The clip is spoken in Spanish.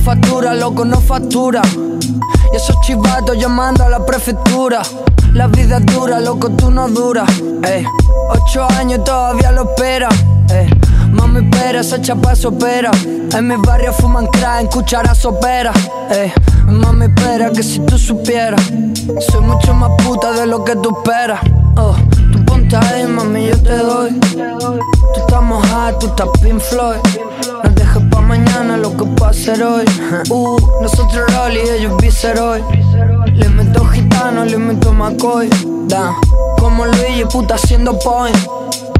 factura, loco, no factura. Y esos chivatos llamando a la prefectura. La vida es dura, loco, tú no duras. 8 años todavía lo espera. Mami, espera, esa chapa se opera. En mi barrio fuman crack, en cuchara sopera. Mami, espera, que si tú supieras, soy mucho más puta de lo que tú esperas. Tú ponte ahí, mami, yo te doy. Tú estás mojada, tú estás Pink Floyd. No dejes pa' mañana lo que puedo hacer hoy. Nosotros Rolly, ellos Viceroy. Le meto gitano, le meto McCoy. Como Luigi, puta haciendo point.